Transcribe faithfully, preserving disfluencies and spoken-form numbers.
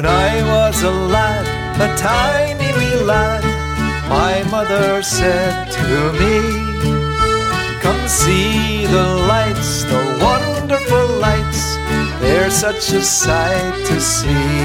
When I was a lad, a tiny wee lad, my mother said to me, come see the lights, the wonderful lights, they're such a sight to see.